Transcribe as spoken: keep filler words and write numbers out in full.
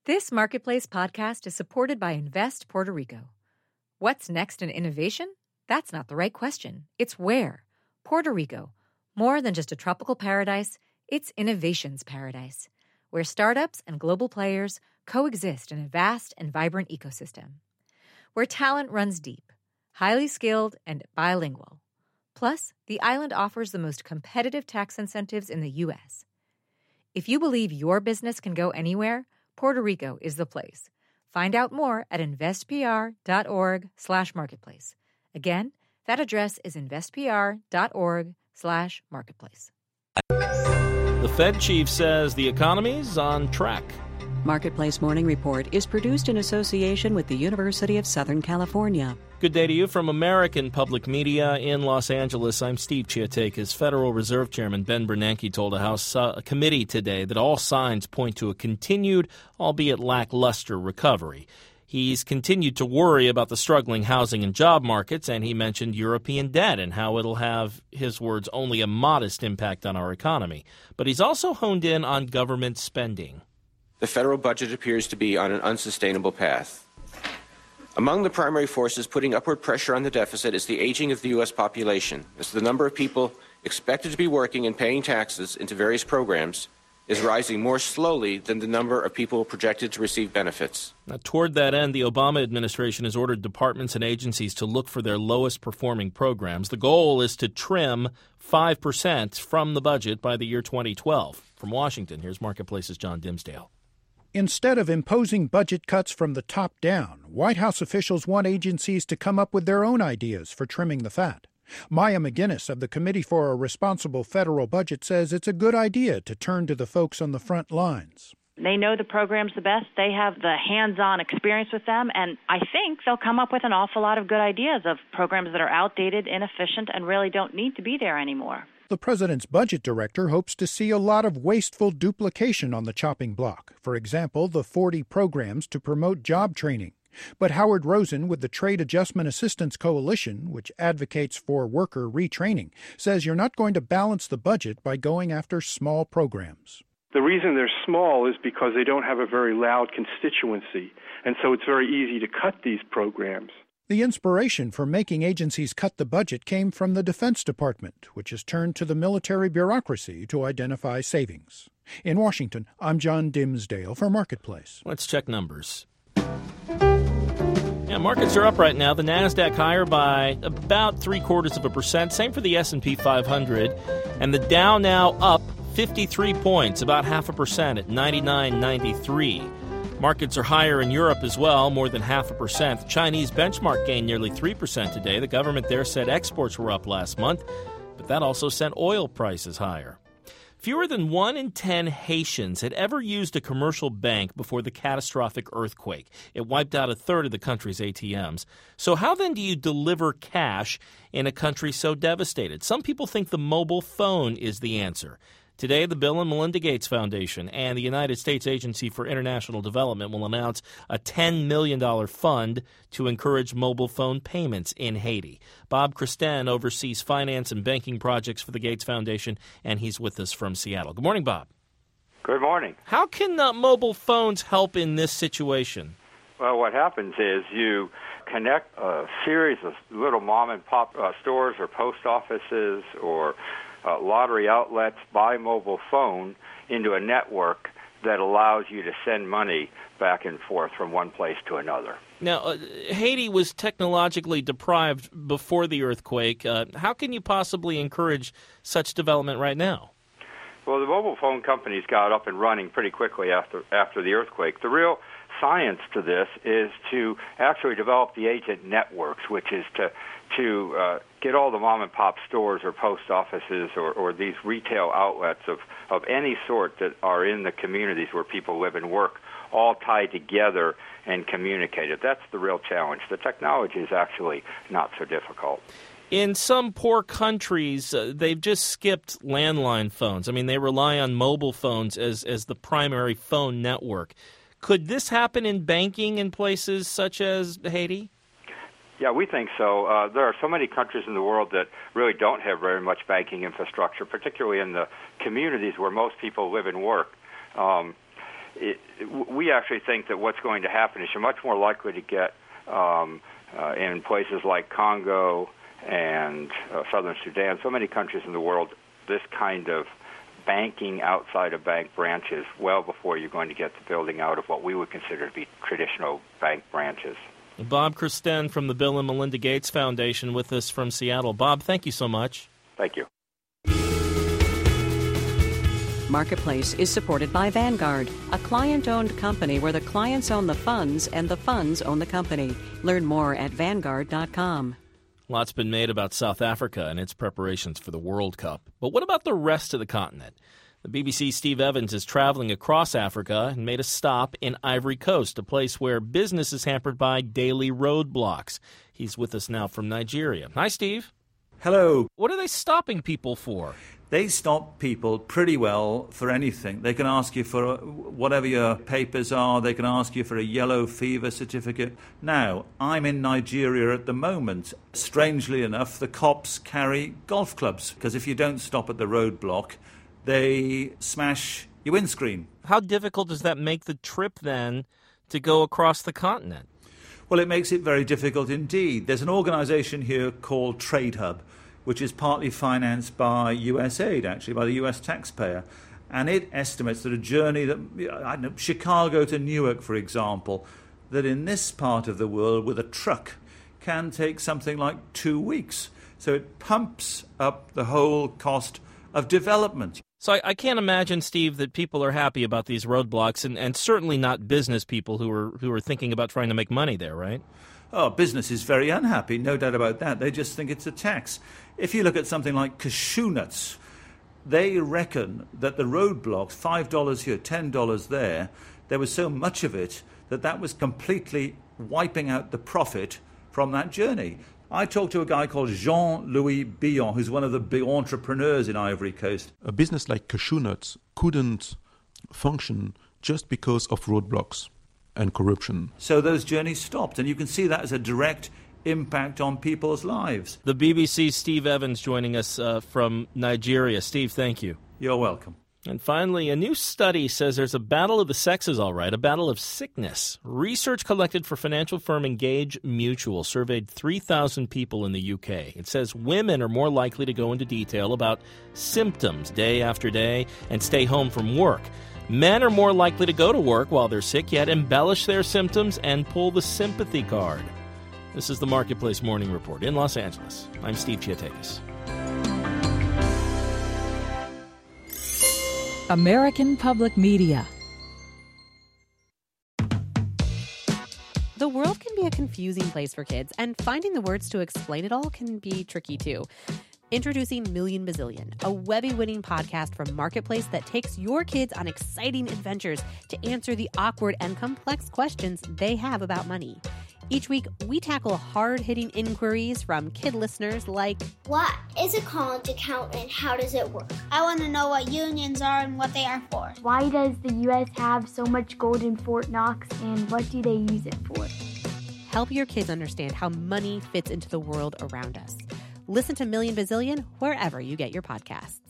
This Marketplace podcast is supported by Invest Puerto Rico. What's next in innovation? That's not the right question. It's where. Puerto Rico. More than just a tropical paradise, it's innovation's paradise, where startups and global players coexist in a vast and vibrant ecosystem. Where talent runs deep, highly skilled, and bilingual. Plus, the island offers the most competitive tax incentives in the U S. If you believe your business can go anywhere, Puerto Rico is the place. Find out more at investpr.org slash marketplace. Again, that address is investpr.org slash marketplace. The Fed chief says the economy's on track. Marketplace Morning Report is produced in association with the University of Southern California. Good day to you from American Public Media in Los Angeles. I'm Steve Chiatakis. Federal Reserve Chairman Ben Bernanke told a House uh, committee today that all signs point to a continued, albeit lackluster, recovery. He's continued to worry about the struggling housing and job markets, and he mentioned European debt and how it'll have, his words, only a modest impact on our economy. But he's also honed in on government spending. The federal budget appears to be on an unsustainable path. Among the primary forces putting upward pressure on the deficit is the aging of the U S population, as the number of people expected to be working and paying taxes into various programs is rising more slowly than the number of people projected to receive benefits. Now, toward that end, the Obama administration has ordered departments and agencies to look for their lowest performing programs. The goal is to trim five percent from the budget by the year twenty twelve. From Washington, here's Marketplace's John Dimsdale. Instead of imposing budget cuts from the top down, White House officials want agencies to come up with their own ideas for trimming the fat. Maya McGuinness of the Committee for a Responsible Federal Budget says it's a good idea to turn to the folks on the front lines. They know the programs the best. They have the hands-on experience with them, and I think they'll come up with an awful lot of good ideas of programs that are outdated, inefficient, and really don't need to be there anymore. The president's budget director hopes to see a lot of wasteful duplication on the chopping block. For example, the forty programs to promote job training. But Howard Rosen with the Trade Adjustment Assistance Coalition, which advocates for worker retraining, says you're not going to balance the budget by going after small programs. The reason they're small is because they don't have a very loud constituency, and so it's very easy to cut these programs. The inspiration for making agencies cut the budget came from the Defense Department, which has turned to the military bureaucracy to identify savings. In Washington, I'm John Dimsdale for Marketplace. Let's check numbers. Yeah, markets are up right now. The NASDAQ higher by about three-quarters of a percent. Same for the S and P five hundred. And the Dow now up fifty-three points, about half a percent at ninety-nine ninety-three. Markets are higher in Europe as well, more than half a percent. The Chinese benchmark gained nearly three percent today. The government there said exports were up last month, but that also sent oil prices higher. Fewer than one in ten Haitians had ever used a commercial bank before the catastrophic earthquake. It wiped out a third of the country's A T Ms. So how then do you deliver cash in a country so devastated? Some people think the mobile phone is the answer. Today, the Bill and Melinda Gates Foundation and the United States Agency for International Development will announce a ten million dollars fund to encourage mobile phone payments in Haiti. Bob Christen oversees finance and banking projects for the Gates Foundation, and he's with us from Seattle. Good morning, Bob. Good morning. How can uh, mobile phones help in this situation? Well, what happens is you connect a series of little mom-and-pop uh, stores or post offices or Uh, lottery outlets by mobile phone into a network that allows you to send money back and forth from one place to another. Now, uh, Haiti was technologically deprived before the earthquake. Uh, how can you possibly encourage such development right now? Well, the mobile phone companies got up and running pretty quickly after after the earthquake. The real science to this is to actually develop the agent networks, which is to to uh, get all the mom-and-pop stores or post offices or, or these retail outlets of, of any sort that are in the communities where people live and work all tied together and communicated. That's the real challenge. The technology is actually not so difficult. In some poor countries, uh, they've just skipped landline phones. I mean, they rely on mobile phones as, as the primary phone network. Could this happen in banking in places such as Haiti? Yeah, we think so. Uh, there are so many countries in the world that really don't have very much banking infrastructure, particularly in the communities where most people live and work. Um, it, we actually think that what's going to happen is you're much more likely to get um, uh, in places like Congo and uh, southern Sudan, so many countries in the world, this kind of banking outside of bank branches well before you're going to get the building out of what we would consider to be traditional bank branches. Bob Christen from the Bill and Melinda Gates Foundation with us from Seattle. Bob, thank you so much. Thank you. Marketplace is supported by Vanguard, a client-owned company where the clients own the funds and the funds own the company. Learn more at Vanguard dot com. Lots been made about South Africa and its preparations for the World Cup. But what about the rest of the continent? The B B C's Steve Evans is traveling across Africa and made a stop in Ivory Coast, a place where business is hampered by daily roadblocks. He's with us now from Nigeria. Hi, Steve. Hello. What are they stopping people for? They stop people pretty well for anything. They can ask you for whatever your papers are. They can ask you for a yellow fever certificate. Now, I'm in Nigeria at the moment. Strangely enough, the cops carry golf clubs, because if you don't stop at the roadblock, they smash your windscreen. How difficult does that make the trip, then, to go across the continent? Well, it makes it very difficult indeed. There's an organisation here called Trade Hub, which is partly financed by U S aid, actually, by the U S taxpayer. And it estimates that a journey that, I don't know, Chicago to Newark, for example, that in this part of the world with a truck can take something like two weeks. So it pumps up the whole cost of development. So I, I can't imagine, Steve, that people are happy about these roadblocks, and, and certainly not business people who are who are thinking about trying to make money there, right? Oh, business is very unhappy, no doubt about that. They just think it's a tax. If you look at something like cashew nuts, they reckon that the roadblocks, five dollars here, ten dollars there, there was so much of it that that was completely wiping out the profit from that journey. I talked to a guy called Jean-Louis Billon, who's one of the big entrepreneurs in Ivory Coast. A business like cashew nuts couldn't function just because of roadblocks and corruption. So those journeys stopped, and you can see that as a direct impact on people's lives. The B B C's Steve Evans joining us uh, from Nigeria. Steve, thank you. You're welcome. And finally, a new study says there's a battle of the sexes, all right, a battle of sickness. Research collected for financial firm Engage Mutual surveyed three thousand people in the U K. It says women are more likely to go into detail about symptoms day after day and stay home from work. Men are more likely to go to work while they're sick, yet embellish their symptoms and pull the sympathy card. This is the Marketplace Morning Report in Los Angeles. I'm Steve Chiatakis. American Public Media. The world can be a confusing place for kids, and finding the words to explain it all can be tricky too. Introducing Million Bazillion, a Webby-winning podcast from Marketplace that takes your kids on exciting adventures to answer the awkward and complex questions they have about money. Each week, we tackle hard-hitting inquiries from kid listeners like, what is a college account and how does it work? I want to know what unions are and what they are for. Why does the U S have so much gold in Fort Knox, and what do they use it for? Help your kids understand how money fits into the world around us. Listen to Million Bazillion wherever you get your podcasts.